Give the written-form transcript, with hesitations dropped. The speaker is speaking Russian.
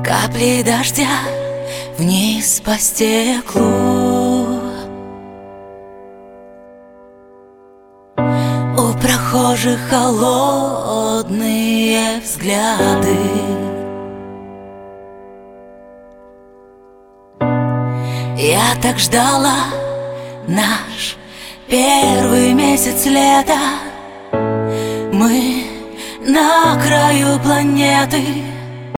Капли дождя вниз по стеклу. У прохожих холодные взгляды. Я так ждала наш первый месяц лета. Мы на краю планеты,